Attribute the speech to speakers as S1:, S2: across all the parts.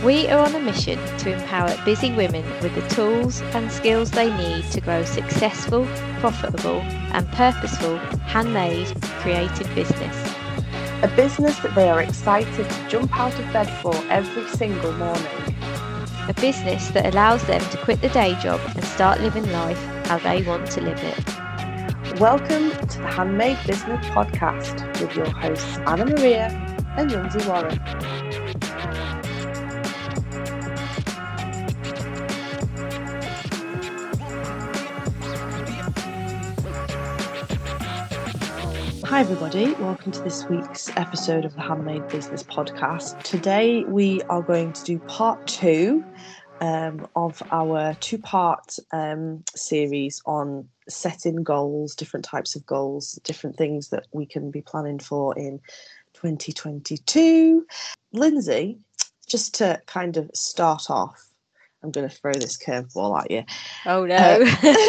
S1: We are on a mission to empower busy women with the tools and skills they need to grow successful, profitable and purposeful handmade creative business.
S2: A business that they are excited to jump out of bed for every single morning.
S1: A business that allows them to quit the day job and start living life how they want to live it.
S2: Welcome to the Handmade Business Podcast with your hosts Anna Maria and Lindsay Warren. Hi everybody, welcome to this week's episode of the Handmade Business Podcast. Today we are going to do part two of our two-part series on setting goals, different types of goals, different things that we can be planning for in 2022. Lindsay, just to kind of start off, I'm going to throw this curveball at you.
S1: Oh no.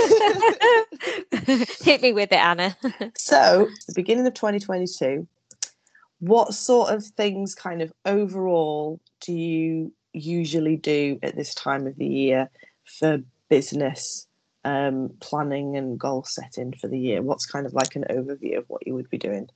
S1: Hit me with it, Anna.
S2: So, the beginning of 2022, what sort of things kind of overall do you usually do at this time of the year for business planning and goal setting for the year? What's kind of like an overview of what you would be doing?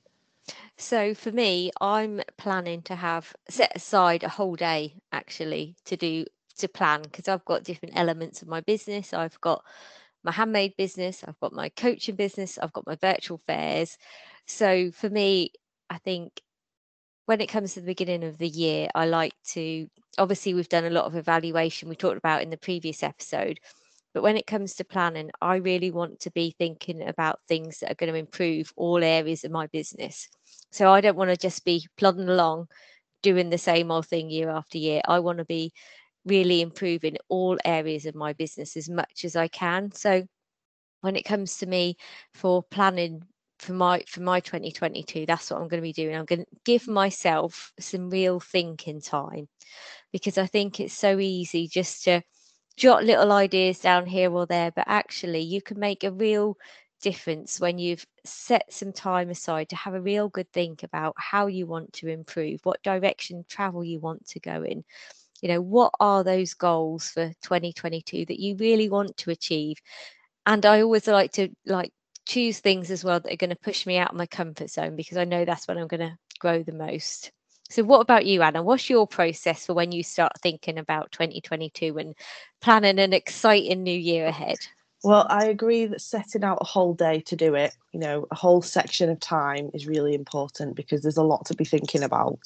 S1: So for me, I'm planning to set aside a whole day actually to plan, because I've got different elements of my business. I've got my handmade business, I've got my coaching business, I've got my virtual fairs. So for me, I think when it comes to the beginning of the year, I like to, obviously we've done a lot of evaluation we talked about in the previous episode, but when it comes to planning, I really want to be thinking about things that are going to improve all areas of my business. So I don't want to just be plodding along doing the same old thing year after year. I want to be really improving all areas of my business as much as I can. So when it comes to me for planning for my 2022, that's what I'm going to be doing. I'm going to give myself some real thinking time, because I think it's so easy just to jot little ideas down here or there, but actually you can make a real difference when you've set some time aside to have a real good think about how you want to improve, what direction travel you want to go in. You know, what are those goals for 2022 that you really want to achieve? And I always like to choose things as well that are going to push me out of my comfort zone, because I know that's when I'm going to grow the most. So what about you, Anna? What's your process for when you start thinking about 2022 and planning an exciting new year ahead?
S2: Well, I agree that setting out a whole day to do it, you know, a whole section of time is really important, because there's a lot to be thinking about.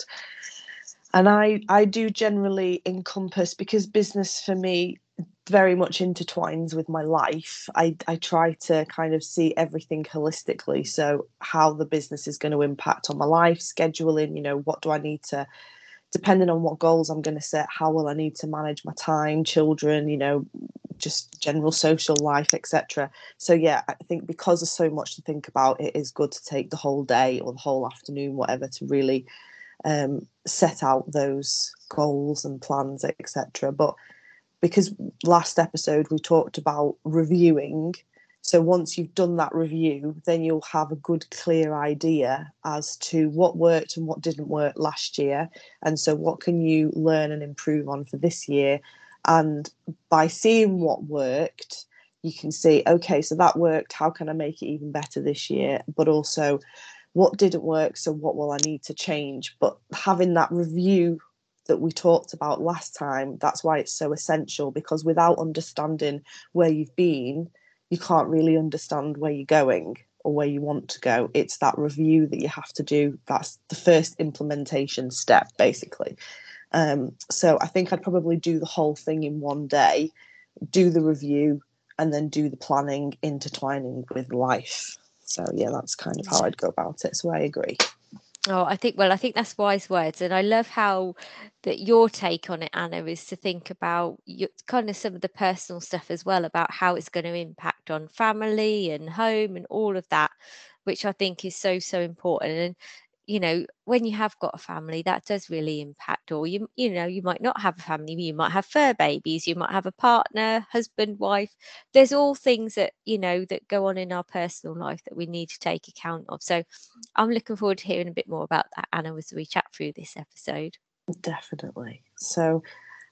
S2: And I do generally encompass, because business for me very much intertwines with my life. I try to kind of see everything holistically. So how the business is going to impact on my life, scheduling, you know, what do I need to, depending on what goals I'm going to set, how will I need to manage my time, children, you know, just general social life, etc. So yeah, I think because there's so much to think about, it is good to take the whole day or the whole afternoon, whatever, to really set out those goals and plans, etc. But because last episode we talked about reviewing, so once you've done that review, then you'll have a good clear idea as to what worked and what didn't work last year, and so what can you learn and improve on for this year. And by seeing what worked, you can see, okay, so that worked, how can I make it even better this year? But also, what didn't work, so what will I need to change? But having that review that we talked about last time, that's why it's so essential, because without understanding where you've been, you can't really understand where you're going or where you want to go. It's that review that you have to do. That's the first implementation step, basically. So I think I'd probably do the whole thing in one day, do the review, and then do the planning, intertwining with life. So yeah, that's kind of how I'd go about it. So I agree.
S1: Oh, I think that's wise words. And I love how that your take on it, Anna, is to think about kind of some of the personal stuff as well, about how it's going to impact on family and home and all of that, which I think is so, so important. And you know, when you have got a family, that does really impact. Or you know, you might not have a family, you might have fur babies, you might have a partner, husband, wife. There's all things that, you know, that go on in our personal life that we need to take account of. So I'm looking forward to hearing a bit more about that, Anna, as we chat through this episode.
S2: Definitely. So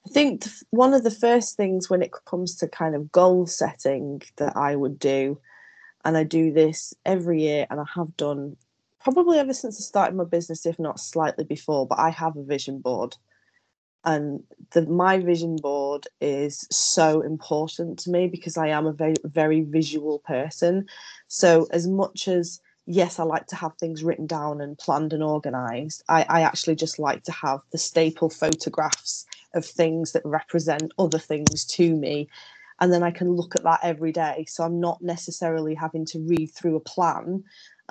S2: I think one of the first things when it comes to kind of goal setting that I would do, and I do this every year, and I have done probably ever since I started my business, if not slightly before, but I have a vision board. And my vision board is so important to me because I am a very, very visual person. So as much as, yes, I like to have things written down and planned and organized, I actually just like to have the staple photographs of things that represent other things to me. And then I can look at that every day. So I'm not necessarily having to read through a plan.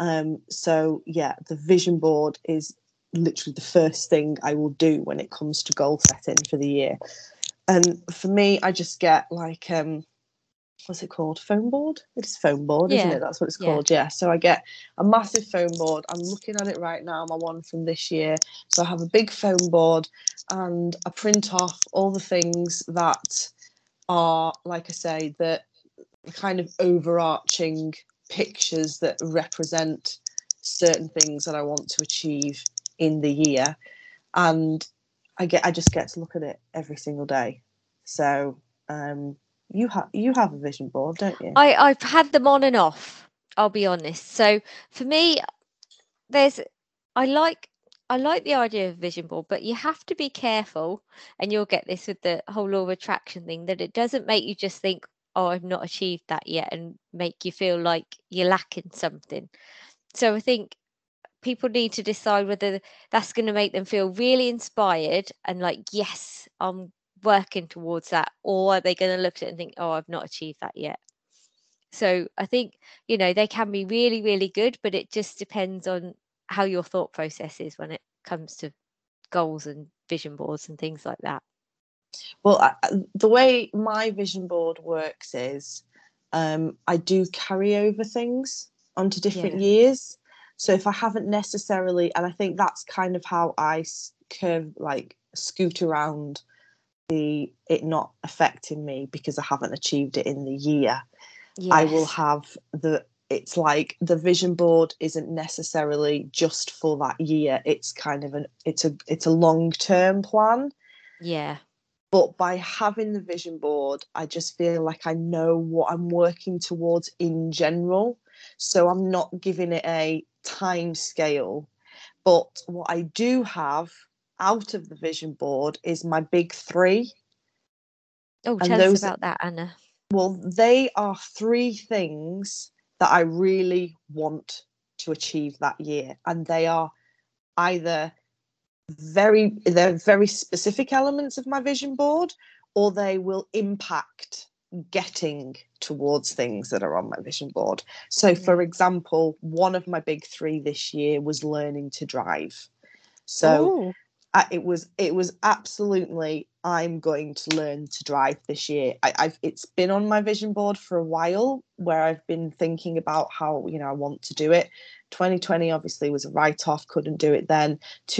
S2: So yeah, the vision board is literally the first thing I will do when it comes to goal setting for the year. And for me, I just get like what's it called? Foam board? It's foam board, isn't
S1: Yeah.
S2: it? That's what it's
S1: Yeah.
S2: called. Yeah. So I get a massive foam board. I'm looking at it right now, my one from this year. So I have a big foam board and I print off all the things that are, like I say, the kind of overarching pictures that represent certain things that I want to achieve in the year. And I just get to look at it every single day. So you have a vision board, don't you?
S1: I've had them on and off, I'll be honest. So for me, there's I like I like the idea of vision board, but you have to be careful, and you'll get this with the whole law of attraction thing, that it doesn't make you just think, oh, I've not achieved that yet, and make you feel like you're lacking something. So I think people need to decide whether that's going to make them feel really inspired and like, yes, I'm working towards that, or are they going to look at it and think, oh, I've not achieved that yet. So I think, they can be really, really good, but it just depends on how your thought process is when it comes to goals and vision boards and things like that.
S2: Well, the way my vision board works is I do carry over things onto different
S1: Yeah.
S2: years. So if I haven't necessarily, and I think that's kind of how I scoot around it not affecting me because I haven't achieved it in the year. I will
S1: Yes.
S2: have it's like the vision board isn't necessarily just for that year. It's kind of it's a long-term plan.
S1: Yeah.
S2: But by having the vision board, I just feel like I know what I'm working towards in general. So I'm not giving it a time scale. But what I do have out of the vision board is my big three.
S1: Oh,
S2: And
S1: tell us
S2: those,
S1: about that, Anna.
S2: well, they are three things that I really want to achieve that year. And they are either they're very specific elements of my vision board, or they will impact getting towards things that are on my vision board. So for
S1: Yeah.
S2: example, one of my big three this year was learning to drive. So
S1: Oh,
S2: it was absolutely, I'm going to learn to drive this year. It's been on my vision board for a while, where I've been thinking about how I want to do it. 2020 obviously was a write-off, couldn't do it then.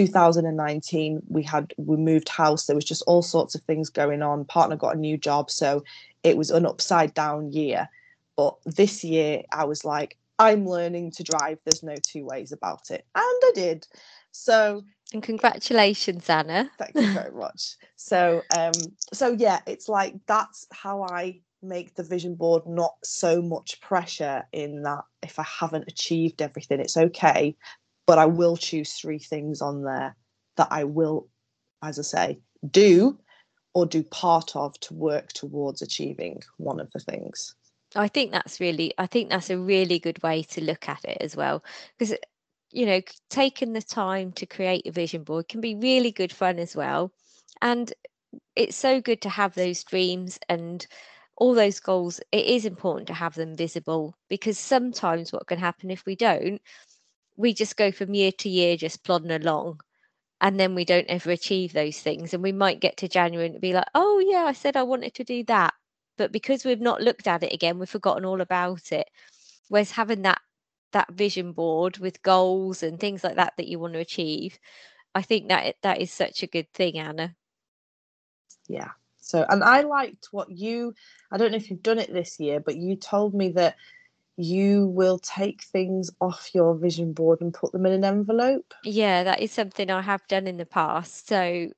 S2: 2019 we moved house, there was just all sorts of things going on. Partner got a new job, so it was an upside down year. But this year I was like, I'm learning to drive, there's no two ways about it, and I did. So
S1: and congratulations, Anna.
S2: thank you very much. So yeah, it's like that's how I make the vision board not so much pressure, in that if I haven't achieved everything, it's okay, but I will choose three things on there that I will, as I say, do or do part of to work towards achieving one of the things.
S1: I think that's a really good way to look at it as well, because taking the time to create a vision board can be really good fun as well. And it's so good to have those dreams and all those goals. It is important to have them visible, because sometimes what can happen if we don't, we just go from year to year just plodding along, and then we don't ever achieve those things, and we might get to January and be like, oh yeah, I said I wanted to do that, but because we've not looked at it again, we've forgotten all about it. Whereas having that vision board with goals and things like that you want to achieve, I think that is such a good thing, Anna.
S2: Yeah. So, and I liked I don't know if you've done it this year, but you told me that you will take things off your vision board and put them in an envelope.
S1: Yeah, that is something I have done in the past. So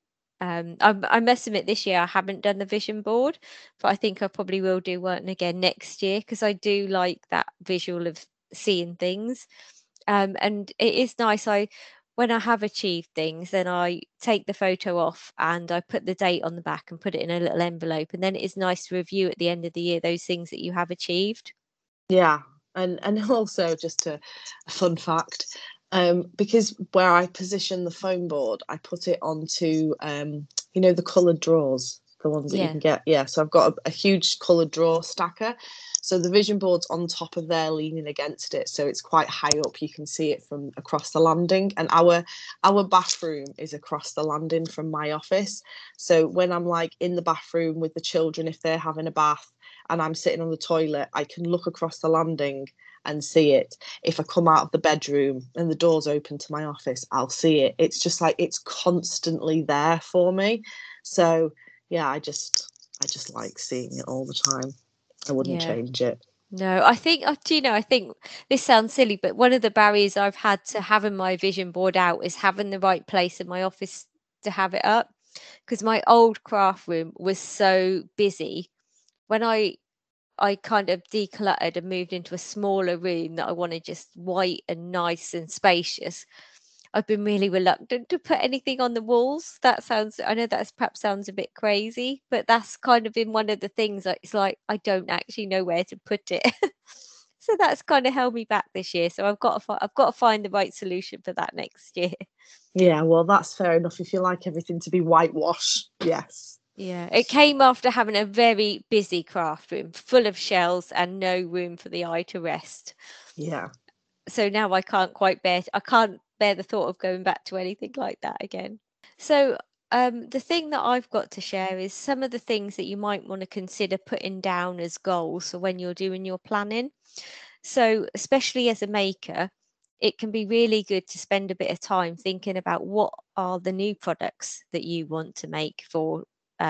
S1: I must admit this year I haven't done the vision board, but I think I probably will do one again next year because I do like that visual of seeing things. And it is nice. When I have achieved things, then I take the photo off and I put the date on the back and put it in a little envelope. And then it is nice to review at the end of the year those things that you have achieved.
S2: Yeah, and also just a fun fact, because where I position the foam board, I put it onto the coloured drawers, the ones that you
S1: Yeah.
S2: can get. Yeah, so I've got a huge coloured drawer stacker. So the vision board's on top of there, leaning against it, so it's quite high up. You can see it from across the landing, and our bathroom is across the landing from my office. So when I'm like in the bathroom with the children, if they're having a bath, and I'm sitting on the toilet, I can look across the landing and see it. If I come out of the bedroom and the door's open to my office, I'll see it. It's just like it's constantly there for me. So yeah, I just like seeing it all the time. I wouldn't
S1: Yeah.
S2: change it.
S1: No, I think, do you know, I think this sounds silly, but one of the barriers I've had to having my vision board out is having the right place in my office to have it up. Because my old craft room was so busy. When I kind of decluttered and moved into a smaller room that I wanted just white and nice and spacious, I've been really reluctant to put anything on the walls. I know that's perhaps sounds a bit crazy, but that's kind of been one of the things that it's like I don't actually know where to put it. So that's kind of held me back this year. So I've got to find the right solution for that next year.
S2: Yeah, well, that's fair enough. If you like everything to be whitewash, yes.
S1: Yeah, it came after having a very busy craft room full of shells and no room for the eye to rest.
S2: Yeah.
S1: So now I can't bear the thought of going back to anything like that again. So the thing that I've got to share is some of the things that you might want to consider putting down as goals for when you're doing your planning. So especially as a maker, it can be really good to spend a bit of time thinking about what are the new products that you want to make for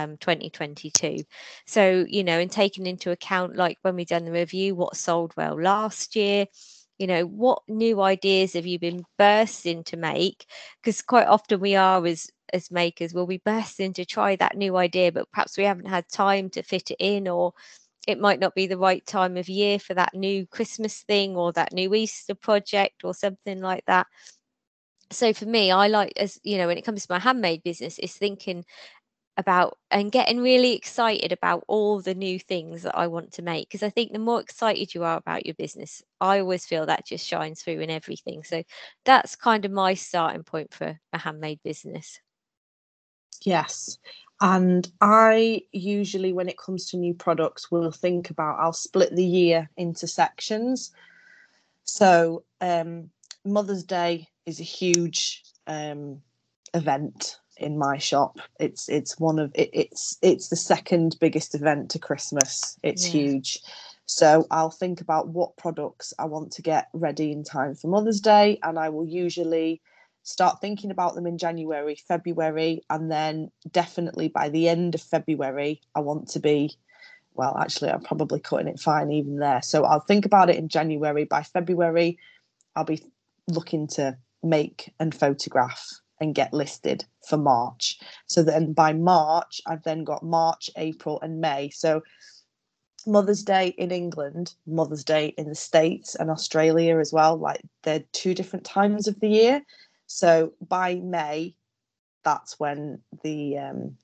S1: 2022. So, and taking into account, like when we done the review, what sold well last year, what new ideas have you been bursting to make? Because quite often we are as makers, will be bursting to try that new idea, but perhaps we haven't had time to fit it in, or it might not be the right time of year for that new Christmas thing or that new Easter project or something like that. So for me, I like, as when it comes to my handmade business, is thinking about and getting really excited about all the new things that I want to make. Because I think the more excited you are about your business, I always feel that just shines through in everything. So that's kind of my starting point for a handmade business.
S2: Yes. And I usually, when it comes to new products, I'll split the year into sections. So Mother's Day is a huge event in my shop. It's the second biggest event to Christmas. It's
S1: Yeah.
S2: huge. So I'll think about what products I want to get ready in time for Mother's Day, and I will usually start thinking about them in January, February, and then definitely by the end of February, I want to be, well, actually, I'm probably cutting it fine even there. So I'll think about it in January. By February, I'll be looking to make and photograph and get listed for March. So then by March, I've then got March, April, and May. So Mother's Day in England, Mother's Day in the States and Australia as well. Like they're two different times of the year. So by May, that's when the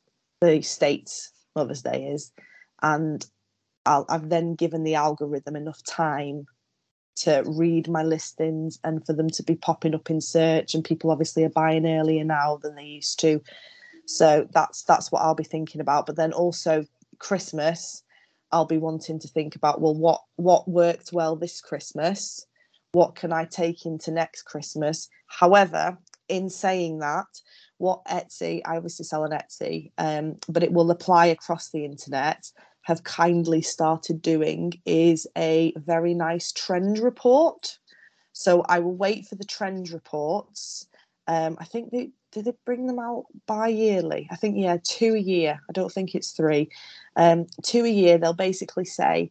S2: States Mother's Day is, and I've then given the algorithm enough time to read my listings and for them to be popping up in search, and people obviously are buying earlier now than they used to. So that's what I'll be thinking about. But then also Christmas, I'll be wanting to think about, well, what worked well this Christmas? What can I take into next Christmas? However, in saying that, what Etsy, I obviously sell on Etsy, but it will apply across the internet, have kindly started doing is a very nice trend report. So I will wait for the trend reports. I think they bring them out bi-yearly. I think, yeah, 2 a year. I don't think it's 3. 2 a year. They'll basically say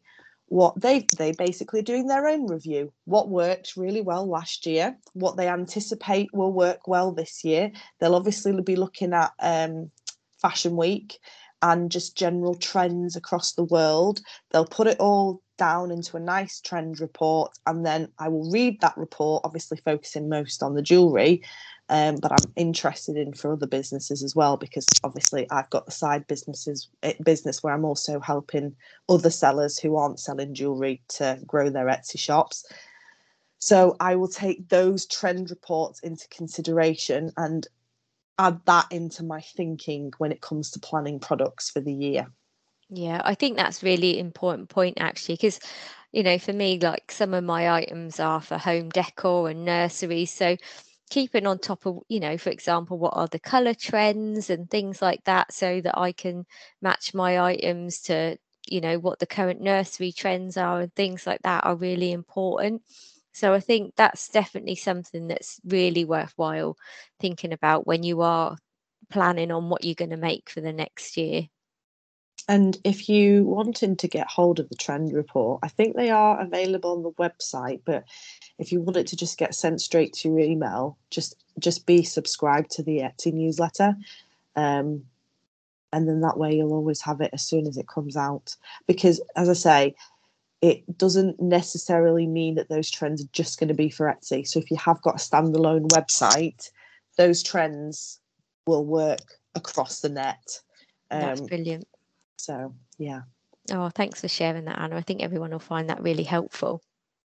S2: what they basically doing their own review. What worked really well last year, what they anticipate will work well this year. They'll obviously be looking at Fashion Week and just general trends across the world. They'll put it all down into a nice trend report, and then I will read that report, obviously focusing most on the jewellery, but I'm interested in for other businesses as well, because obviously I've got the side business where I'm also helping other sellers who aren't selling jewellery to grow their Etsy shops. So I will take those trend reports into consideration and add that into my thinking when it comes to planning products for the year.
S1: Yeah, I think that's really important point actually, because for me, like some of my items are for home decor and nursery. So keeping on top of, for example, what are the color trends and things like that, so that I can match my items to, what the current nursery trends are and things like that are really important. So I think that's definitely something that's really worthwhile thinking about when you are planning on what you're going to make for the next year.
S2: And if you wanted to get hold of the trend report, I think they are available on the website. But if you want it to just get sent straight to your email, just be subscribed to the Etsy newsletter, and then that way you'll always have it as soon as it comes out. Because as I say, it doesn't necessarily mean that those trends are just going to be for Etsy. So if you have got a standalone website, those trends will work across the net.
S1: That's brilliant.
S2: So, yeah.
S1: Oh, thanks for sharing that, Anna. I think everyone will find that really helpful.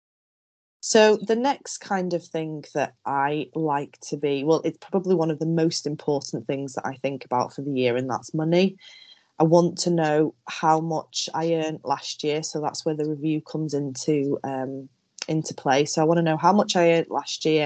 S2: So the next kind of thing that I like to be, well, it's probably one of the most important things that I think about for the year, and that's money. I want to know how much I earned last year. So that's where the review comes into play. So I want to know how much I earned last year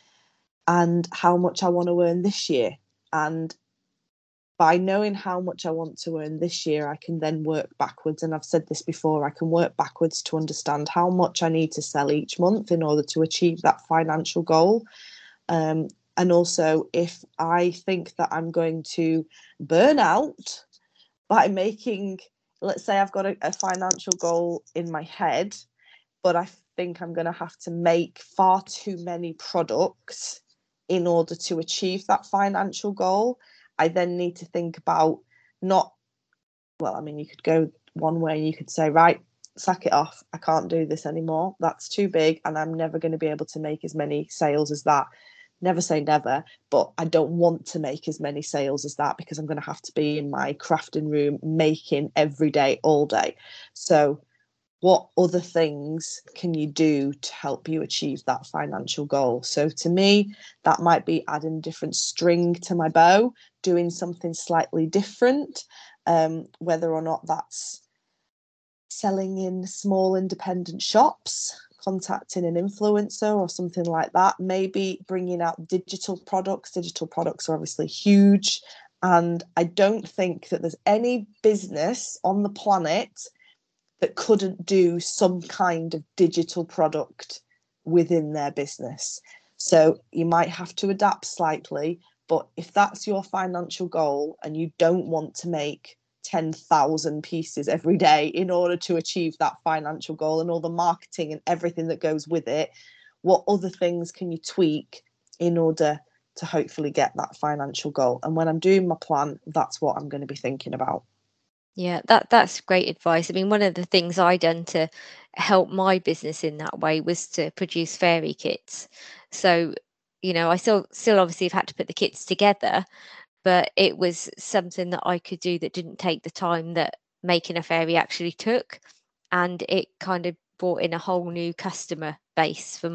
S2: and how much I want to earn this year. And by knowing how much I want to earn this year, I can then work backwards. And I've said this before, I can work backwards to understand how much I need to sell each month in order to achieve that financial goal. And also, if I think that I'm going to burn out by making, let's say I've got a financial goal in my head, but I think I'm going to have to make far too many products in order to achieve that financial goal, I then need to think about you could go one way, you could say, right, sack it off. I can't do this anymore. That's too big, and I'm never going to be able to make as many sales as that. Never say never, but I don't want to make as many sales as that because I'm going to have to be in my crafting room making every day, all day. So what other things can you do to help you achieve that financial goal? So to me, that might be adding different string to my bow, doing something slightly different, whether or not that's selling in small independent shops, contacting an influencer or something like that, maybe bringing out digital products. Digital products are obviously huge. And I don't think that there's any business on the planet that couldn't do some kind of digital product within their business. So you might have to adapt slightly, but if that's your financial goal and you don't want to make 10,000 pieces every day in order to achieve that financial goal and all the marketing and everything that goes with it, what other things can you tweak in order to hopefully get that financial goal? And when I'm doing my plan, that's what I'm going to be thinking about.
S1: Yeah, that's great advice. I mean, one of the things I done to help my business in that way was to produce fairy kits. So, I still obviously have had to put the kits together, but it was something that I could do that didn't take the time that making a fairy actually took, and it kind of brought in a whole new customer base for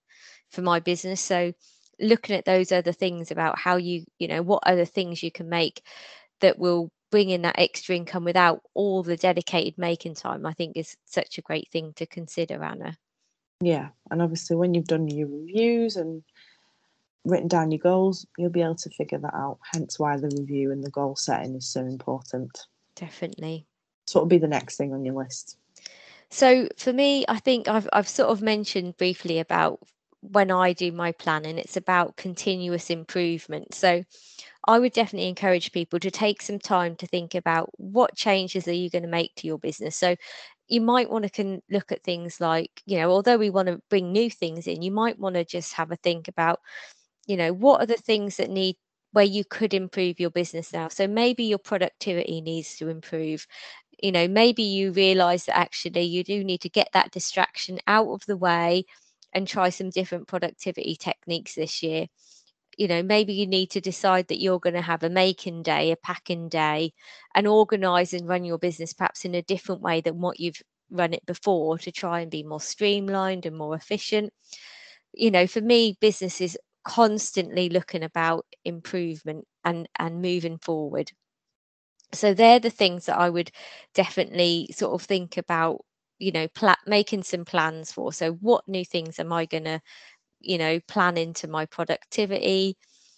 S1: my business. So looking at those other things about how what other things you can make that will bring in that extra income without all the dedicated making time, I think is such a great thing to consider, Anna.
S2: Yeah, and obviously when you've done your reviews and written down your goals, you'll be able to figure that out. Hence why the review and the goal setting is so important.
S1: Definitely.
S2: So what will be the next thing on your list?
S1: So for me, I think I've sort of mentioned briefly about when I do my planning, it's about continuous improvement. So I would definitely encourage people to take some time to think about what changes are you going to make to your business. So you might want to look at things like, although we want to bring new things in, you might want to just have a think about, what are the things that need where you could improve your business now. So maybe your productivity needs to improve. Maybe you realize that actually you do need to get that distraction out of the way and try some different productivity techniques this year. Maybe you need to decide that you're going to have a making day, a packing day, and organize and run your business perhaps in a different way than what you've run it before, to try and be more streamlined and more efficient. For me, business is constantly looking about improvement and moving forward. So they're the things that I would definitely sort of think about, making some plans for. So what new things am I going to, plan into my productivity?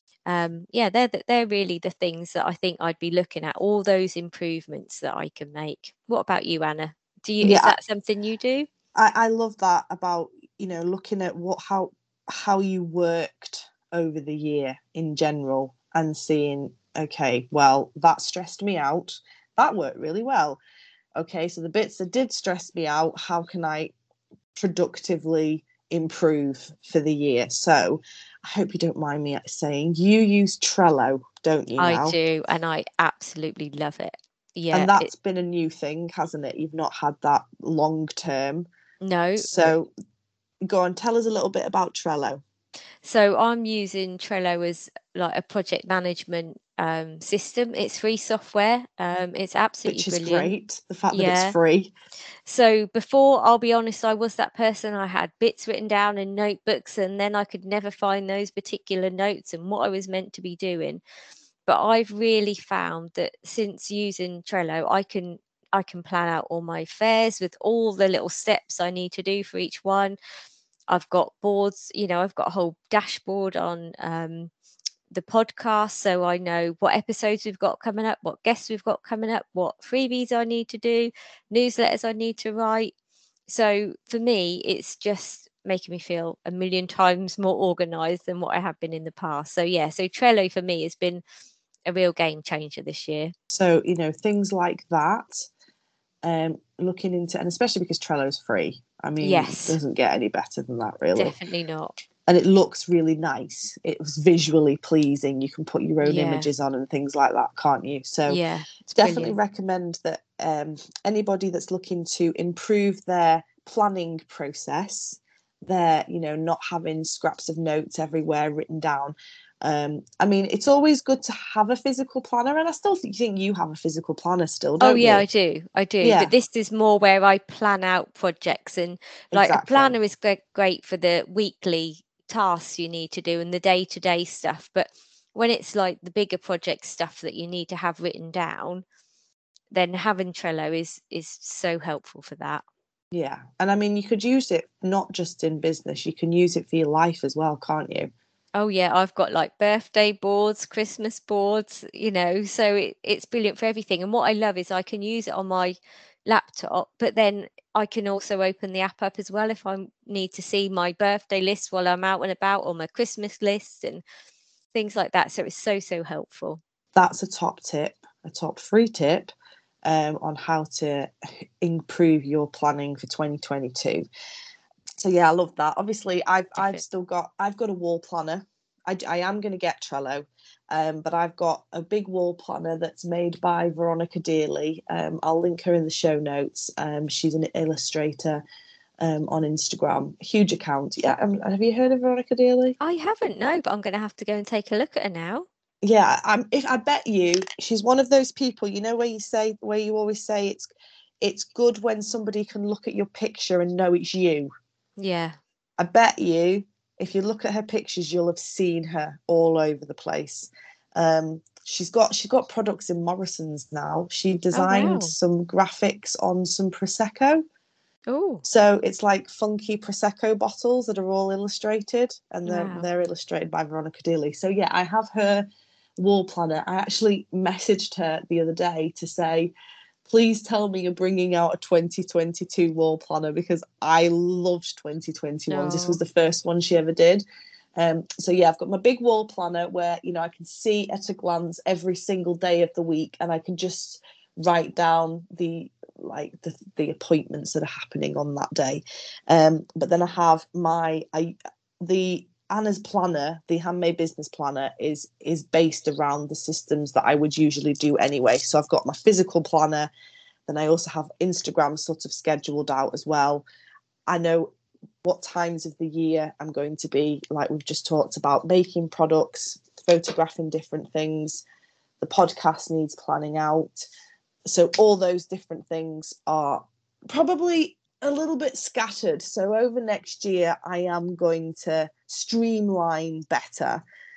S1: They're really the things that I think I'd be looking at, all those improvements that I can make. What about you, Anna? Is that something you do?
S2: I love that about, looking at how you worked over the year in general and seeing, okay, well, that stressed me out. That worked really well. Okay, so the bits that did stress me out, how can I productively improve for the year? So I hope you don't mind me saying, you use Trello, don't you now?
S1: I do, and I absolutely love it. Yeah.
S2: And that's been a new thing, hasn't it? You've not had that long term.
S1: No.
S2: So go on, tell us a little bit about Trello.
S1: So I'm using Trello as like a project management system. It's free software. It's absolutely
S2: Which is
S1: brilliant.
S2: Great, the fact that it's free.
S1: So before, I'll be honest, I was that person. I had bits written down in notebooks, and then I could never find those particular notes and what I was meant to be doing. But I've really found that since using Trello, I can plan out all my affairs with all the little steps I need to do for each one. I've got boards, I've got a whole dashboard on the podcast, so I know what episodes we've got coming up, what guests we've got coming up, what freebies I need to do, newsletters I need to write. So for me, it's just making me feel a million times more organized than what I have been in the past. So so Trello for me has been a real game changer this year.
S2: So, things like that, looking into, and especially because Trello is free. I mean,
S1: Yes,
S2: it doesn't get any better than that, really.
S1: Definitely not.
S2: And it looks really nice. It was visually pleasing. You can put your own images on and things like that, can't you? So definitely recommend that anybody that's looking to improve their planning process, they're, not having scraps of notes everywhere written down. I mean, it's always good to have a physical planner, and I still think you have a physical planner still, don't you?
S1: I do. Yeah. But this is more where I plan out projects, and like a planner is great for the weekly tasks you need to do and the day-to-day stuff. But when it's like the bigger project stuff that you need to have written down, then having Trello is so helpful for that.
S2: Yeah. And I mean, you could use it not just in business, you can use it for your life as well, can't you?
S1: Oh yeah, I've got like birthday boards, Christmas boards, so it's brilliant for everything. And what I love is I can use it on my laptop, but then I can also open the app up as well if I need to see my birthday list while I'm out and about, or my Christmas list and things like that. So it's so helpful.
S2: That's a top tip, a top free tip on how to improve your planning for 2022. So yeah, I love that. Obviously, I've got a wall planner. I am going to get Trello, but I've got a big wall planner that's made by Veronica Dearly. I'll link her in the show notes. She's an illustrator on Instagram, huge account. Yeah, have you heard of Veronica Dearly?
S1: I haven't, no, but I'm going to have to go and take a look at her now.
S2: Yeah, I bet you she's one of those people, where you always say it's good when somebody can look at your picture and know it's you.
S1: Yeah.
S2: I bet you if you look at her pictures, you'll have seen her all over the place. She's got products in Morrison's now. She designed some graphics on some Prosecco.
S1: Oh.
S2: So it's like funky Prosecco bottles that are all illustrated, and they're illustrated by Veronica Dearly. So yeah, I have her wall planner. I actually messaged her the other day to say, please tell me you're bringing out a 2022 wall planner, because I loved 2021. This was the first one she ever did. So yeah, I've got my big wall planner where, I can see at a glance every single day of the week, and I can just write down the like the appointments that are happening on that day. But then I have the Anna's planner, the Handmade Business Planner, is based around the systems that I would usually do anyway. So I've got my physical planner, then I also have Instagram sort of scheduled out as well. I know what times of the year I'm going to be, like we've just talked about, making products, photographing different things. The podcast needs planning out. So all those different things are probably a little bit scattered. So over next year, I am going to streamline better.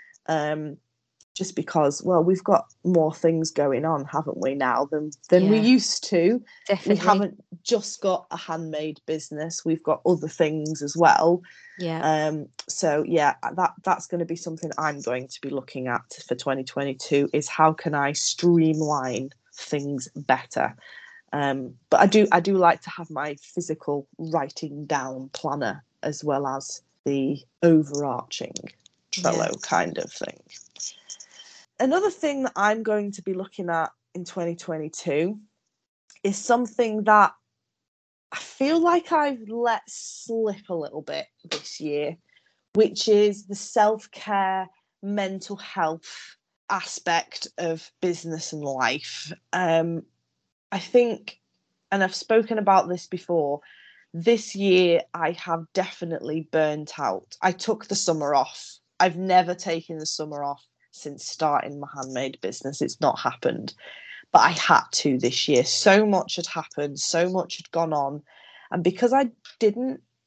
S2: Just because, well, we've got more things going on, haven't we, now than we used to.
S1: Definitely.
S2: We haven't just got a handmade business, we've got other things as well. So that's going to be something I'm going to be looking at for 2022, is how can I streamline things better. But I do like to have my physical writing down planner as well as the overarching Trello kind of thing. Another thing that I'm going to be looking at in 2022 is something that I feel like I've let slip a little bit this year, which is the self-care, mental health aspect of business and life. I think, and I've spoken about this before, this year I have definitely burnt out. I took the summer off. I've never taken the summer off since starting my handmade business. It's not happened, but I had to this year. So much had happened, so much had gone on, and because I did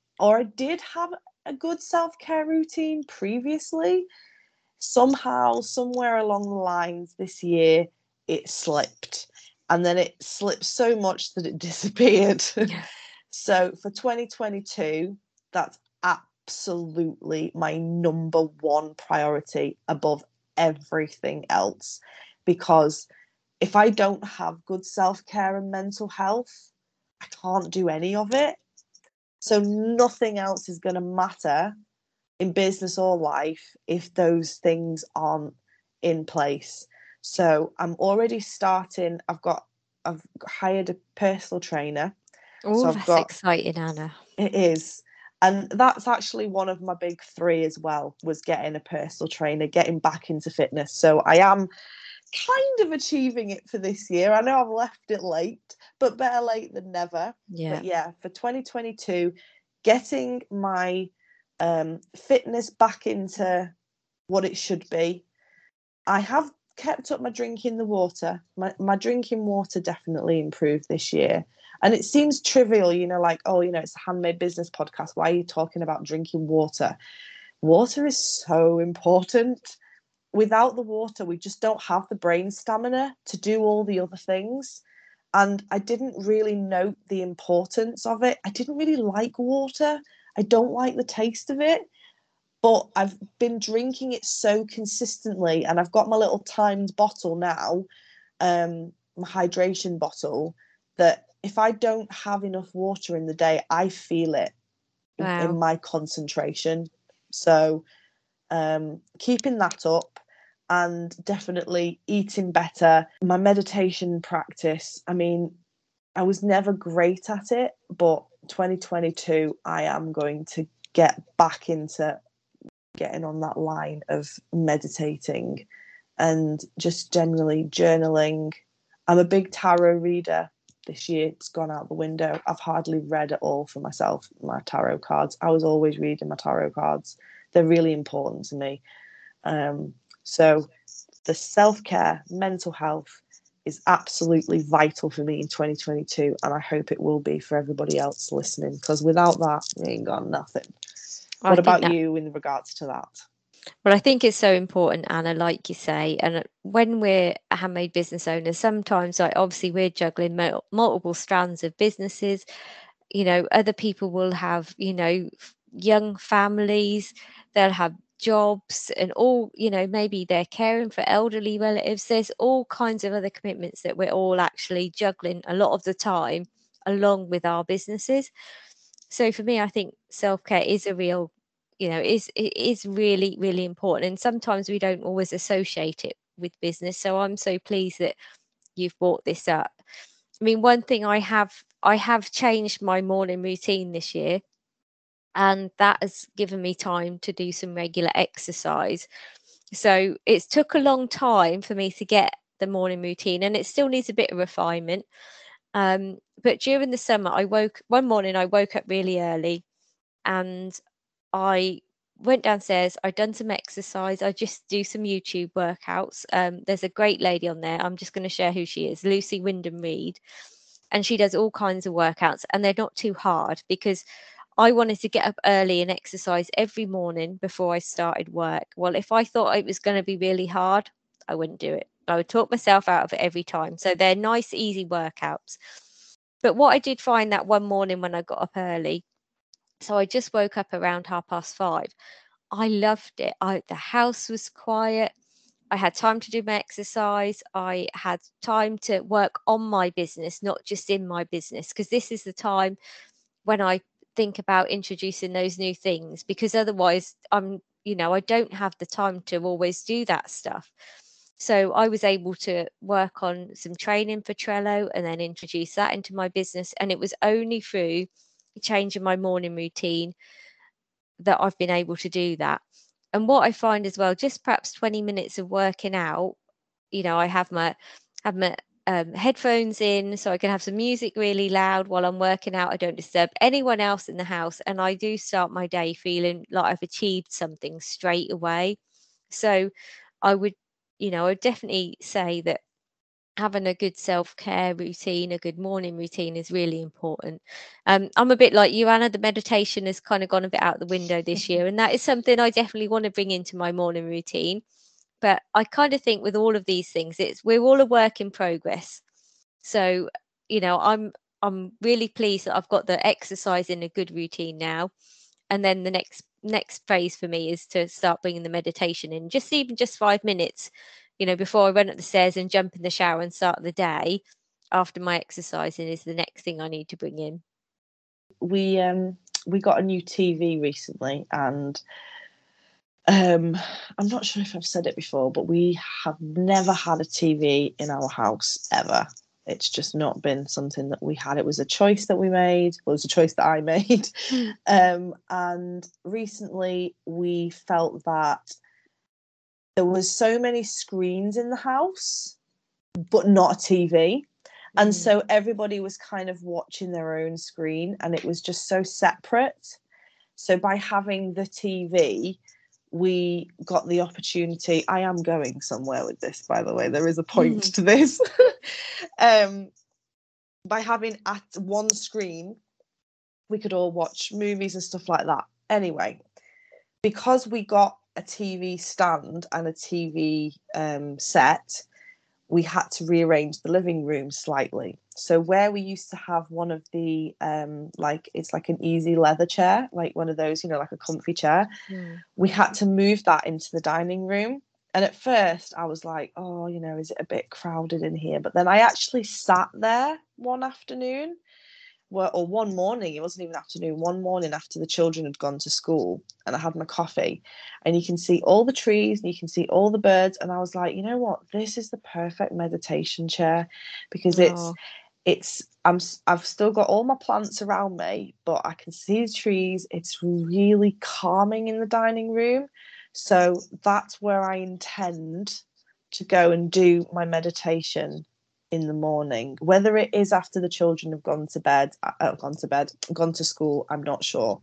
S2: have a good self-care routine previously, somehow, somewhere along the lines this year, it slipped, and then it slipped so much that it disappeared. So for 2022, that's absolutely my number one priority above everything else, because if I don't have good self-care and mental health, I can't do any of it. So nothing else is going to matter in business or life if those things aren't in place. So I'm already starting. I've hired a personal trainer.
S1: Oh, that's exciting, Anna.
S2: It is. And that's actually one of my big 3 as well, was getting a personal trainer, getting back into fitness. So I am kind of achieving it for this year. I know I've left it late, but better late than never. But for 2022, getting my fitness back into what it should be. I have kept up my drinking the water. My drinking water definitely improved this year. And it seems trivial, like, oh, it's a handmade business podcast. Why are you talking about drinking water? Water is so important. Without the water, we just don't have the brain stamina to do all the other things. And I didn't really note the importance of it. I didn't really like water. I don't like the taste of it. But I've been drinking it so consistently, and I've got my little timed bottle now, my hydration bottle, that if I don't have enough water in the day, I feel it in my concentration. So keeping that up, and definitely eating better. My meditation practice, I mean, I was never great at it, but 2022, I am going to get back into getting on that line of meditating and just generally journaling. I'm a big tarot reader. This year it's gone out the window. I've hardly read at all for myself, my tarot cards. I was always reading my tarot cards. They're really important to me. So the self-care, mental health is absolutely vital for me in 2022, and I hope it will be for everybody else listening, because without that, we ain't got nothing. What about you in regards to that?
S1: Well, I think it's so important, Anna, like you say. And when we're a handmade business owner, sometimes, like, obviously we're juggling multiple strands of businesses. Other people will have, young families, they'll have jobs and all, maybe they're caring for elderly relatives. There's all kinds of other commitments that we're all actually juggling a lot of the time along with our businesses. So for me, I think self-care is a real, it is really, really important. And sometimes we don't always associate it with business. So I'm so pleased that you've brought this up. I mean, one thing I have changed my morning routine this year, and that has given me time to do some regular exercise. So it's took a long time for me to get the morning routine, and it still needs a bit of refinement. But during the summer, one morning I woke up really early, and I went downstairs. I'd done some exercise. I just do some YouTube workouts. There's a great lady on there. I'm just going to share who she is, Lucy Wyndham Reed, and she does all kinds of workouts, and they're not too hard because I wanted to get up early and exercise every morning before I started work. Well, if I thought it was going to be really hard, I wouldn't do it. I would talk myself out of it every time. So they're nice, easy workouts. But what I did find that one morning when I got up early, so I just woke up around 5:30. I loved it. The house was quiet. I had time to do my exercise. I had time to work on my business, not just in my business, because this is the time when I think about introducing those new things, because otherwise I don't have the time to always do that stuff. So I was able to work on some training for Trello and then introduce that into my business. And it was only through changing my morning routine that I've been able to do that. And what I find as well, just perhaps 20 minutes of working out, I have my headphones in so I can have some music really loud while I'm working out. I don't disturb anyone else in the house. And I do start my day feeling like I've achieved something straight away. So I would, I would definitely say that having a good self-care routine, a good morning routine is really important. I'm a bit like you, Anna. The meditation has kind of gone a bit out the window this year, and that is something I definitely want to bring into my morning routine. But I kind of think with all of these things, we're all a work in progress. So, I'm really pleased that I've got the exercise in a good routine now. And then the next phase for me is to start bringing the meditation in, just 5 minutes, before I run up the stairs and jump in the shower and start the day after my exercising is the next thing I need to bring in.
S2: We got a new TV recently, and I'm not sure if I've said it before, but we have never had a TV in our house ever. It's just not been something that we had. It was a choice that we made. Well, it was a choice that I made. And recently we felt that there was so many screens in the house, but not a TV. And so everybody was kind of watching their own screen, and it was just so separate. So by having the TV, we got the opportunity. I am going somewhere with this, by the way. There is a point to this. By having at one screen, we could all watch movies and stuff like that. Anyway, because we got a TV stand and a TV set, we had to rearrange the living room slightly. So where we used to have one of the it's like an easy leather chair, like one of those, like a comfy chair, we had to move that into the dining room. And at first I was like, oh, is it a bit crowded in here? But then I actually sat there one afternoon, or one morning, it wasn't even afternoon, one morning after the children had gone to school, and I had my coffee, and you can see all the trees and you can see all the birds, and I was like, you know what, this is the perfect meditation chair, because I've still got all my plants around me, but I can see the trees. It's really calming in the dining room. So that's where I intend to go and do my meditation in the morning. Whether it is after the children have gone to school, I'm not sure.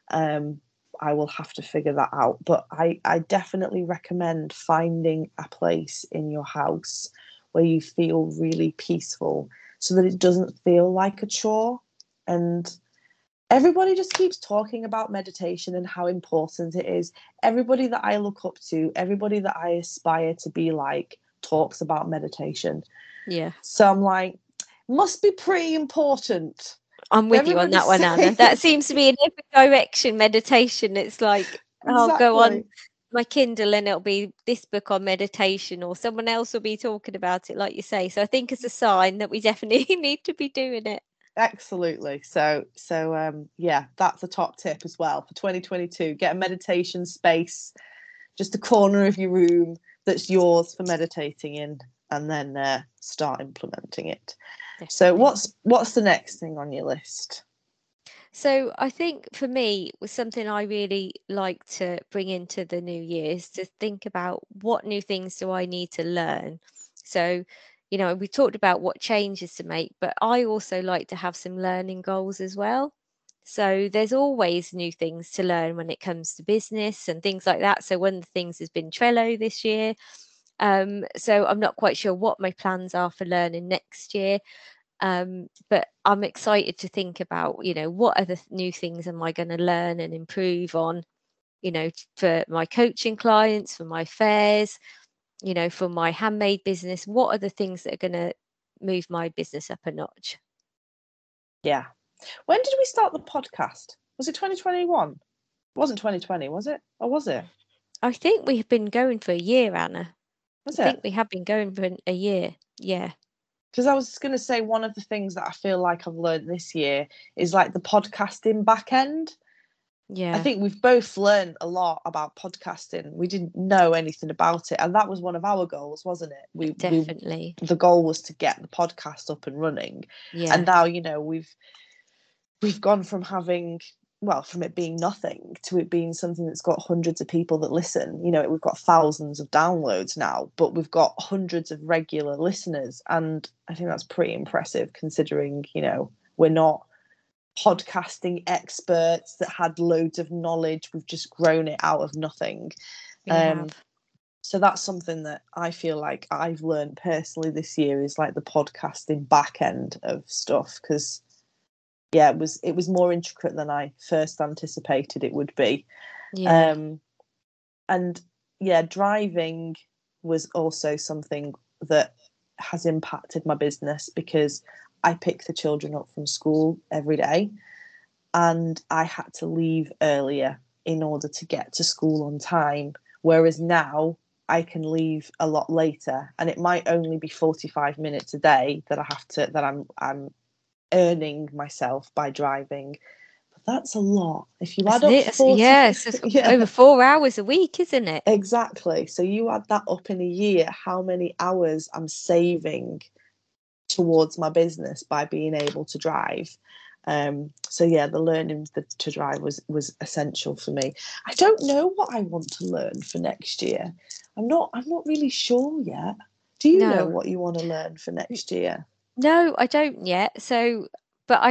S2: I will have to figure that out. But I definitely recommend finding a place in your house where you feel really peaceful, so that it doesn't feel like a chore. And everybody just keeps talking about meditation and how important it is. Everybody that I look up to, everybody that I aspire to be like, talks about meditation.
S1: Yeah.
S2: So I'm like, must be pretty important.
S1: I'm with you on that one, Anna. That seems to be in every direction, meditation. It's like, I'll go on my Kindle and it'll be this book on meditation, or someone else will be talking about it, like you say. So I think it's a sign that we definitely need to be doing it.
S2: Absolutely. So yeah, that's a top tip as well for 2022. Get a meditation space, just a corner of your room that's yours for meditating in, and then start implementing it. So
S1: definitely.
S2: what's the next thing on your list?
S1: So I think for me was something I really like to bring into the new year is to think about what new things do I need to learn. So, we talked about what changes to make, but I also like to have some learning goals as well. So there's always new things to learn when it comes to business and things like that. So one of the things has been Trello this year. So I'm not quite sure what my plans are for learning next year. But I'm excited to think about, what other new things am I going to learn and improve on, for my coaching clients, for my fairs, for my handmade business. What are the things that are going to move my business up a notch?
S2: Yeah. When did we start the podcast? Was it 2021? It wasn't 2020, was it? Or was it?
S1: I think we've been going for a year, Anna.
S2: Was
S1: I think
S2: it?
S1: we have been going for a year. Yeah.
S2: Because I was going to say one of the things that I feel like I've learned this year is like the podcasting back end. I
S1: Yeah,
S2: think we've both learned a lot about podcasting. We didn't know anything about it, and that was one of our goals, wasn't it? We
S1: definitely.
S2: the goal was to get the podcast up and running, and
S1: Yeah.
S2: now we've gone from having, well, from it being nothing to it being something that's got hundreds of people that listen. We've got thousands of downloads now, but we've got hundreds of regular listeners, and I think that's pretty impressive considering we're not podcasting experts that had loads of knowledge. We've just grown it out of nothing.
S1: We have.
S2: um so that's something that I feel like I've learned personally this year is like the podcasting back end of stuff, because yeah, it was more intricate than I first anticipated it would be.
S1: Yeah.
S2: um and yeah, driving was also something that has impacted my business, because I pick the children up from school every day, and I had to leave earlier in order to get to school on time. Whereas now I can leave a lot later, and it might only be 45 minutes a day that I'm earning myself by driving. But that's a lot. If you add
S1: Isn't
S2: up
S1: it?
S2: 40,
S1: Yes, it's
S2: yeah,
S1: over 4 hours a week, isn't it?
S2: exactly. So you add that up in a year, how many hours I'm saving towards my business by being able to drive. So yeah, the learning to drive was essential for me. I don't know what I want to learn for next year. I'm not really sure yet. Do you know
S1: No.
S2: what you want to learn for next year?
S1: No, I don't yet. So, but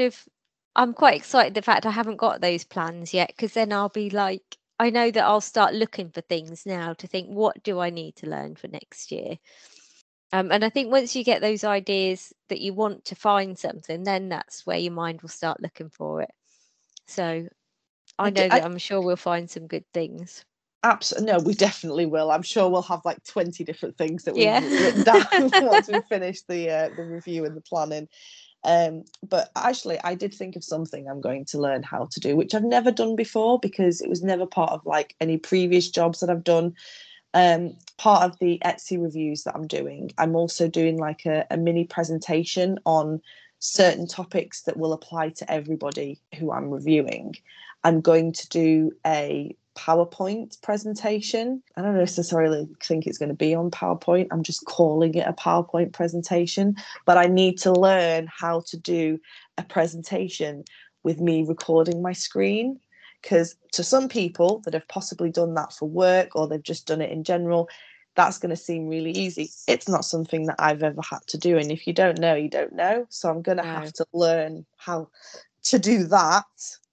S1: I'm quite excited the fact I haven't got those plans yet, because then I'll be like, I know that I'll start looking for things now to think, what do I need to learn for next year? And I think once you get those ideas that you want to find something, then that's where your mind will start looking for it. So I know
S2: I
S1: that I'm sure we'll find some good things.
S2: absolutely no, we definitely will. I'm sure we'll have like 20 different things that we've
S1: Yeah.
S2: written down once we finish the review and the planning. But actually, I did think of something I'm going to learn how to do, which I've never done before because it was never part of like any previous jobs that I've done. Part of the Etsy reviews that I'm doing, I'm also doing like a mini presentation on certain topics that will apply to everybody who I'm reviewing. I'm going to do a PowerPoint presentation. I don't necessarily think it's going to be on PowerPoint. I'm just calling it a PowerPoint presentation, but I need to learn how to do a presentation with me recording my screen, because to some people that have possibly done that for work or they've just done it in general, that's going to seem really easy. It's not something that I've ever had to do, and if you don't know, you don't know. So I'm going to have
S1: No.
S2: to learn how to do that.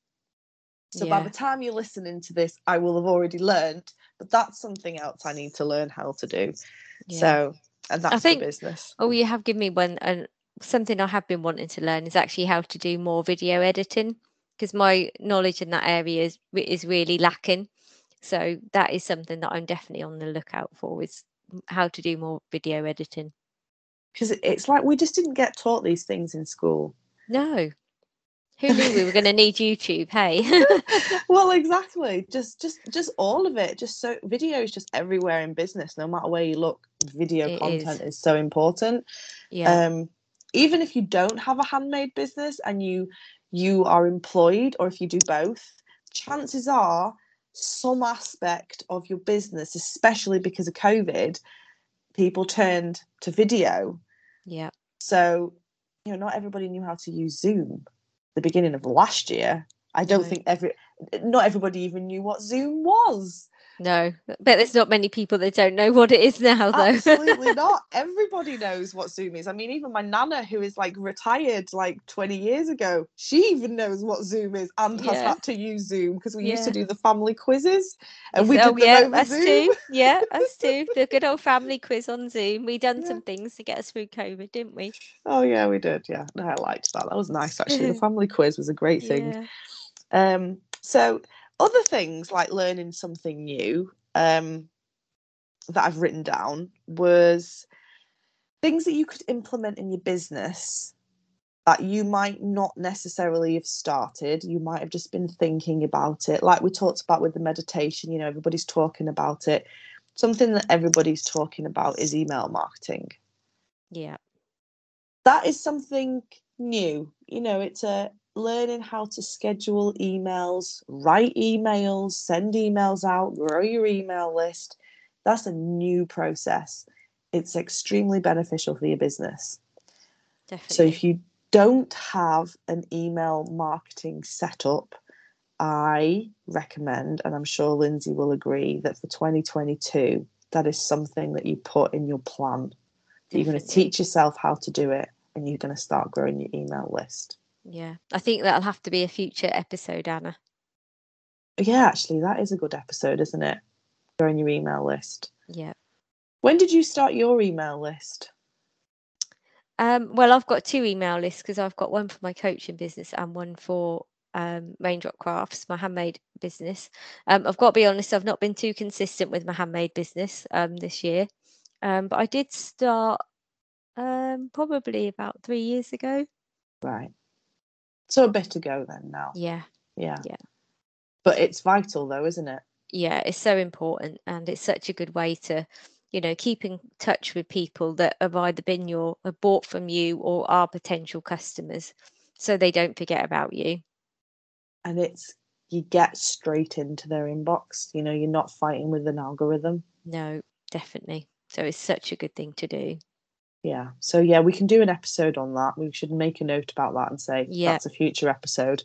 S2: So by the
S1: Yeah.
S2: time you're listening to this, I will have already learned, but that's something else I need to learn how to do.
S1: Yeah.
S2: So, and
S1: I
S2: that's for
S1: think,
S2: business.
S1: oh, you have given me one, and something I have been wanting to learn is actually how to do more video editing, because my knowledge in that area is really lacking. So that is something that I'm definitely on the lookout for, is how to do more video editing.
S2: Because it's like we just didn't get taught these things in school.
S1: No, who knew we were going to need YouTube? Hey.
S2: Well, exactly. Just all of it. Just so video is just everywhere in business. No matter where you look, video
S1: It is.
S2: content is so important.
S1: Yeah.
S2: Um, Even if you don't have a handmade business and you are employed, or if you do both, chances are some aspect of your business, especially because of COVID, people turned to video.
S1: Yeah.
S2: So not everybody knew how to use Zoom. The beginning of last year, I don't think not everybody even knew what Zoom was.
S1: No, but there's not many people that don't know what it is now, though.
S2: Absolutely not. Everybody knows what Zoom is. I mean, even my nana, who is like retired like 20 years ago, she even knows what Zoom is and has had to use Zoom because we used to do the family quizzes and we did them over Zoom.
S1: Too. Yeah, us too. The good old family quiz on Zoom. We done some things to get us through COVID, didn't we?
S2: Oh yeah, we did. Yeah, no, I liked that. That was nice actually. The family quiz was a great thing. So other things like learning something new that I've written down was things that you could implement in your business that you might not necessarily have started. You might have just been thinking about it. Like we talked about with the meditation, everybody's talking about it. Something that everybody's talking about is email marketing.
S1: Yeah.
S2: That is something new. It's learning how to schedule emails, write emails, send emails out, grow your email list. That's a new process. It's extremely beneficial for your business.
S1: Definitely.
S2: So if you don't have an email marketing setup, I recommend, and I'm sure Lindsay will agree, that for 2022, that is something that you put in your plan. You're going to teach yourself how to do it and you're going to start growing your email list.
S1: Yeah, I think that'll have to be a future episode, Anna.
S2: Yeah, actually, that is a good episode, isn't it? Growing your email list.
S1: Yeah.
S2: When did you start your email list?
S1: Well, I've got 2 email lists because I've got one for my coaching business and one for Raindrop Crafts, my handmade business. I've got to be honest, I've not been too consistent with my handmade business this year. But I did start probably about 3 years ago.
S2: Right. So a bit ago then now.
S1: Yeah.
S2: Yeah. But it's vital though, isn't it?
S1: Yeah, it's so important and it's such a good way to, keep in touch with people that have either have bought from you or are potential customers so they don't forget about you.
S2: And you get straight into their inbox. You're not fighting with an algorithm.
S1: No, definitely. So it's such a good thing to do.
S2: Yeah. So yeah, we can do an episode on that. We should make a note about that and say that's a future episode.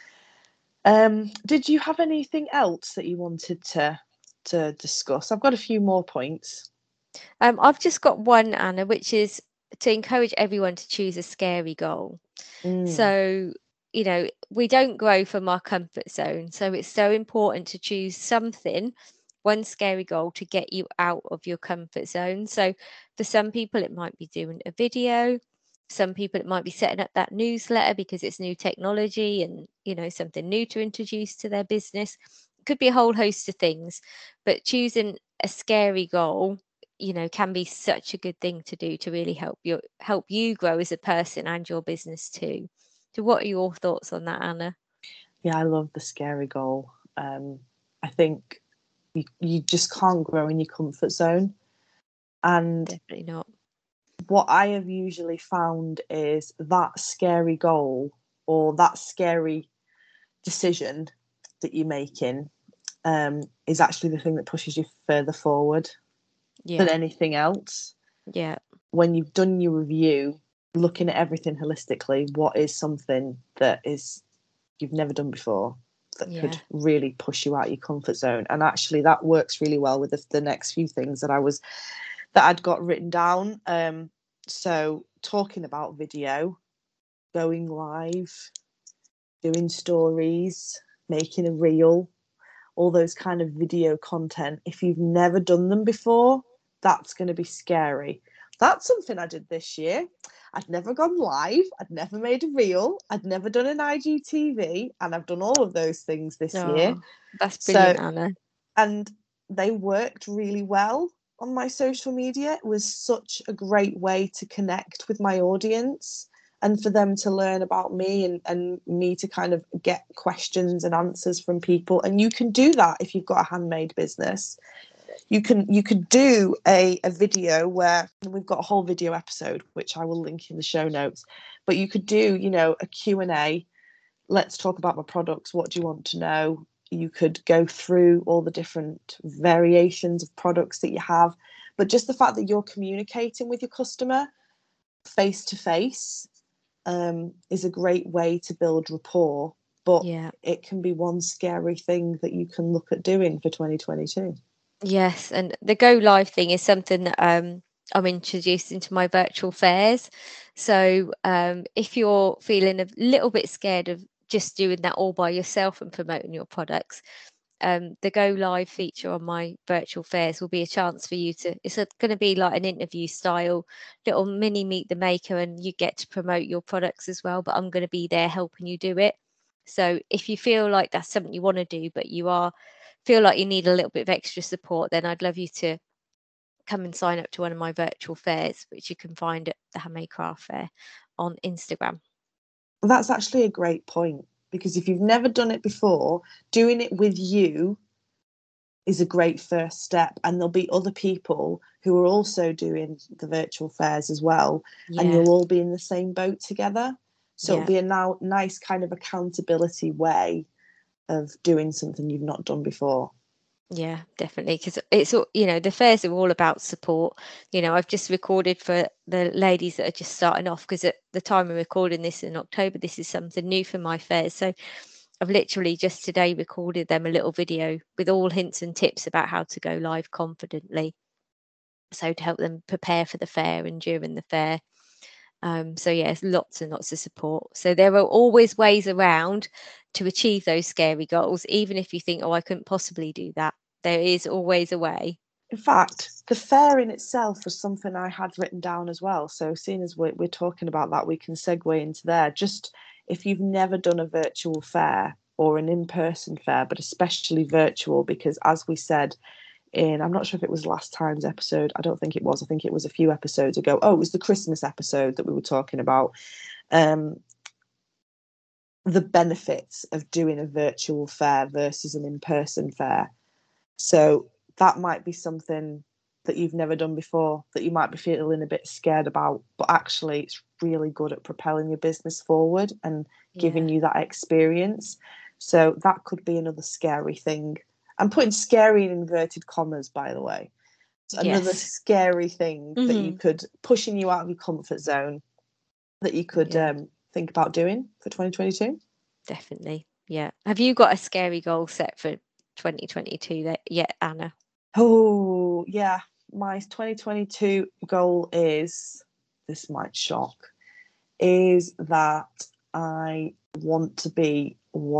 S2: Did you have anything else that you wanted to discuss? I've got a few more points.
S1: I've just got one, Anna, which is to encourage everyone to choose a scary goal. So, we don't grow from our comfort zone. So it's so important to choose one scary goal to get you out of your comfort zone. So for some people, it might be doing a video. Some people, it might be setting up that newsletter because it's new technology and, something new to introduce to their business. It could be a whole host of things, but choosing a scary goal, can be such a good thing to do to really help you grow as a person and your business too. So what are your thoughts on that, Anna?
S2: Yeah, I love the scary goal. I think you just can't grow in your comfort zone. And
S1: definitely not.
S2: What I have usually found is that scary goal or that scary decision that you're making is actually the thing that pushes you further forward than anything else.
S1: Yeah.
S2: When you've done your review, looking at everything holistically, what is something that you've never done before that could really push you out of your comfort zone? And actually that works really well with the next few things that I'd got written down. So talking about video, going live, doing stories, making a reel, all those kind of video content. If you've never done them before, that's going to be scary. That's something I did this year. I'd never gone live. I'd never made a reel. I'd never done an IGTV, and I've done all of those things this year.
S1: That's brilliant, Anna.
S2: And they worked really well on my social media. It was such a great way to connect with my audience and for them to learn about me and me to kind of get questions and answers from people. And you can do that if you've got a handmade business. You could do a video where we've got a whole video episode, which I will link in the show notes, but you could do, a Q&A. Let's talk about my products. What do you want to know? You could go through all the different variations of products that you have, but just the fact that you're communicating with your customer face to face is a great way to build rapport, but
S1: Yeah.
S2: it can be one scary thing that you can look at doing for 2022.
S1: Yes, and the go live thing is something that I'm introducing to my virtual fairs. So if you're feeling a little bit scared of just doing that all by yourself and promoting your products, the go live feature on my virtual fairs will be a chance for you to, it's going to be like an interview style little mini meet the maker, and you get to promote your products as well, but I'm going to be there helping you do it. So if you feel like that's something you want to do, but feel like you need a little bit of extra support, then I'd love you to come and sign up to one of my virtual fairs, which you can find at the Handmade Craft Fair on Instagram.
S2: That's actually a great point, because if you've never done it before, doing it with you is a great first step, and there'll be other people who are also doing the virtual fairs as well, and
S1: Yeah,
S2: you'll all be in the same boat together. So it'll
S1: yeah.
S2: be a nice kind of accountability way of doing something you've not done before.
S1: Yeah, definitely. Because it's all, the fairs are all about support. I've just recorded for the ladies that are just starting off, because at the time of recording this in October, this is something new for my fairs. So I've literally just today recorded them a little video with all hints and tips about how to go live confidently. So to help them prepare for the fair and during the fair. So yes, lots and lots of support. So there are always ways around to achieve those scary goals, even if you think, oh, I couldn't possibly do that. There is always a way.
S2: In fact, the fair in itself was something I had written down as well. So, seeing as we're talking about that, we can segue into there. Just if you've never done a virtual fair or an in person fair, but especially virtual, because as we said I'm not sure if it was last time's episode, I don't think it was. I think it was a few episodes ago. Oh, it was the Christmas episode that we were talking about. The benefits of doing a virtual fair versus an in person fair. So, that might be something that you've never done before, that you might be feeling a bit scared about, but actually it's really good at propelling your business forward and giving
S1: Yeah.
S2: you that experience. So that could be another scary thing. I'm putting scary in inverted commas, by the way. It's another
S1: Yes.
S2: scary thing that you
S1: Hmm.
S2: could, pushing you out of your comfort zone, that you could
S1: Yeah,
S2: think about doing for 2022.
S1: definitely. Yeah. Have you got a scary goal set for 2022 yet, Anna?
S2: Oh, yeah. My 2022 goal is, this might shock, is that I want to be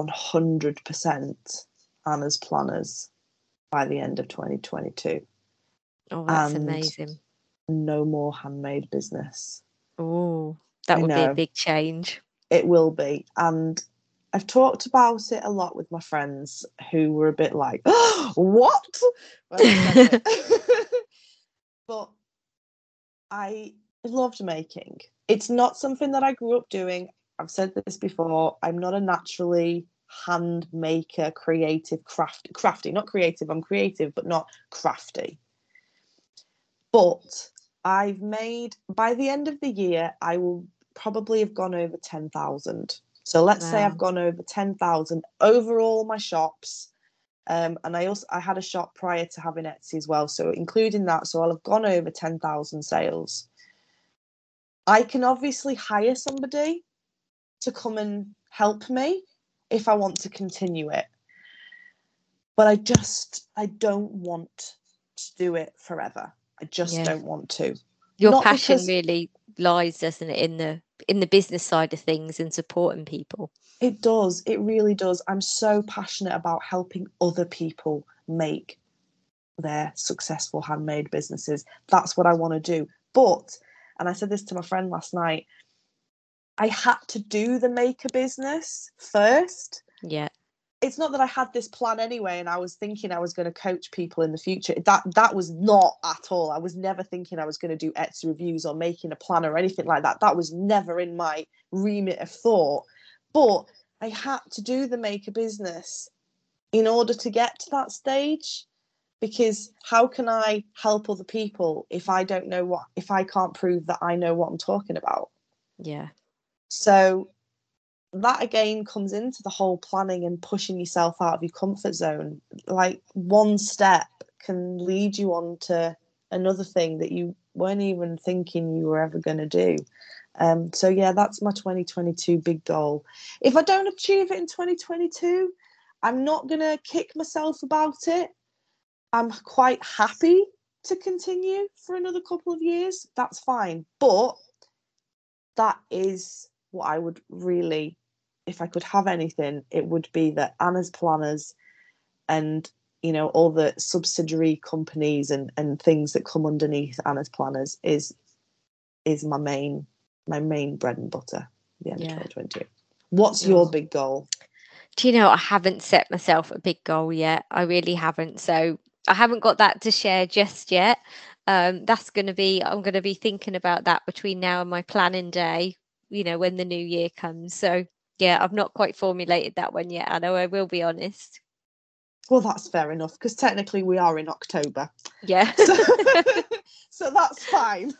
S2: 100% Anna's planners by the end of 2022,
S1: Oh, that's
S2: and
S1: amazing.
S2: no more handmade business.
S1: Oh, that
S2: I
S1: would be a
S2: know
S1: big change.
S2: it will be. And I've talked about it a lot with my friends who were a bit like, oh, what? When I said it. But I loved making. It's not something that I grew up doing. I've said this before. I'm not a naturally hand maker, creative, crafty. Not creative. I'm creative, but not crafty. But I've made, by the end of the year, I will probably have gone over 10,000. So let's say I've
S1: Wow.
S2: gone over 10,000 over all my shops. And I had a shop prior to having Etsy as well. So including that, so I'll have gone over 10,000 sales. I can obviously hire somebody to come and help me if I want to continue it. But I don't want to do it forever. I just
S1: Yeah.
S2: don't want to.
S1: Your
S2: Not
S1: passion
S2: because
S1: really lies, doesn't it, in the business side of things and supporting people.
S2: it does, it really does. I'm so passionate about helping other people make their successful handmade businesses. That's what I want to do. But, and I said this to my friend last night, I had to do the maker business first.
S1: Yeah.
S2: It's not that I had this plan anyway and I was thinking I was going to coach people in the future. That was not at all. I was never thinking I was going to do Etsy reviews or making a plan or anything like that. That was never in my remit of thought. But I had to do the maker business in order to get to that stage, because how can I help other people if I can't prove that I know what I'm talking about?
S1: Yeah.
S2: So that again comes into the whole planning and pushing yourself out of your comfort zone. Like one step can lead you on to another thing that you weren't even thinking you were ever going to do. So yeah, that's my 2022 big goal. If I don't achieve it in 2022, I'm not gonna kick myself about it. I'm quite happy to continue for another couple of years. That's fine. But that is what I would really, if I could have anything, it would be that Anna's Planners and, you know, all the subsidiary companies and things that come underneath Anna's Planners is my main bread and butter at the end of 2022. What's your big goal?
S1: Do you know, I haven't set myself a big goal yet. I really haven't. So I haven't got that to share just yet. I'm going to be thinking about that between now and my planning day, you know, when the new year comes. So yeah, I've not quite formulated that one yet, Anna, I will be honest.
S2: Well, that's fair enough, because technically we are in October.
S1: Yeah.
S2: So that's fine.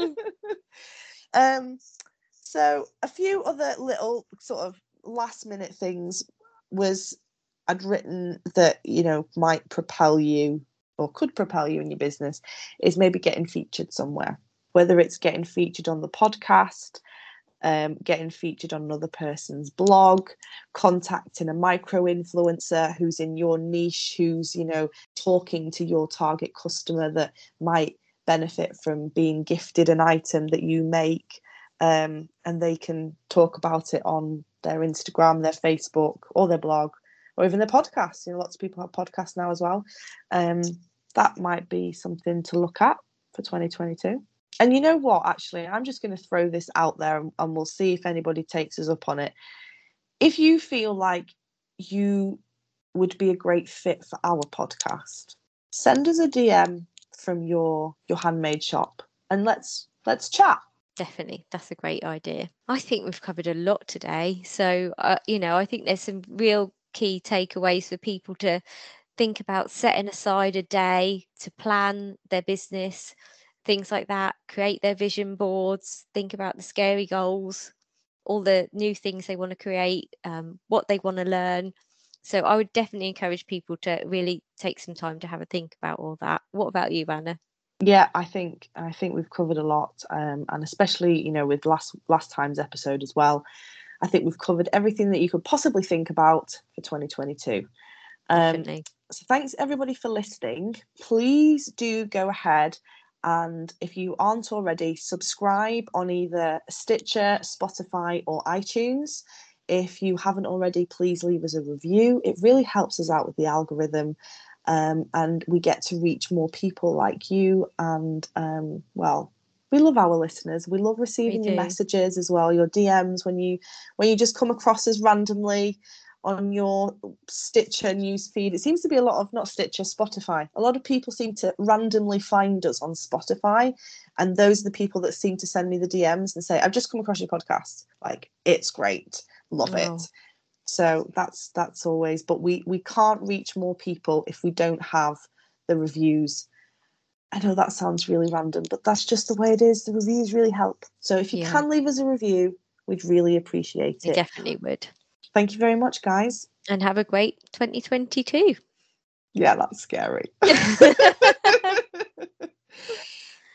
S2: So a few other little sort of last minute things was, I'd written that, you know, might propel you or could propel you in your business is maybe getting featured somewhere, whether it's getting featured on the podcast, getting featured on another person's blog, contacting a micro influencer who's in your niche, who's, you know, talking to your target customer that might benefit from being gifted an item that you make, and they can talk about it on their Instagram, their Facebook, or their blog, or even their podcast. You know, lots of people have podcasts now as well. That might be something to look at for 2022. And you know what, actually, I'm just going to throw this out there and we'll see if anybody takes us up on it. If you feel like you would be a great fit for our podcast, send us a DM from your handmade shop and let's chat.
S1: Definitely. That's a great idea. I think we've covered a lot today. So, you know, I think there's some real key takeaways for people to think about setting aside a day to plan their business, things like that, create their vision boards, think about the scary goals, all the new things they want to create, what they want to learn. So I would definitely encourage people to really take some time to have a think about all that. What about you, Anna?
S2: Yeah, I think we've covered a lot, and especially, you know, with last time's episode as well. I think we've covered everything that you could possibly think about for 2022.
S1: Definitely.
S2: So thanks everybody for listening. Please do go ahead and, if you aren't already, subscribe on either Stitcher, Spotify, or iTunes. If you haven't already, please leave us a review. It really helps us out with the algorithm, and we get to reach more people like you. And well, we love our listeners. We love receiving your messages as well, your DMs when you just come across us randomly on your Stitcher newsfeed. It seems to be a lot of, not Stitcher, Spotify. A lot of people seem to randomly find us on Spotify, and those are the people that seem to send me the DMs and say, I've just come across your podcast. Like, it's great. Love it. So that's always, but we can't reach more people if we don't have the reviews. I know that sounds really random, but that's just the way it is. The reviews really help. So if you can leave us a review, we'd really appreciate it.
S1: We definitely would.
S2: Thank you very much, guys.
S1: And have a great 2022.
S2: Yeah, that's scary.